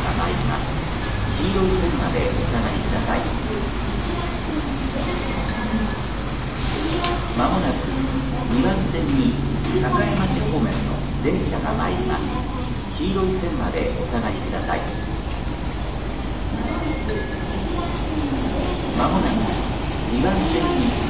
が参ります。黄色い線までお下がりください。まもなく2番線に栄町方面の電車が参ります。黄色い線までお下がりください。まもなく2番線に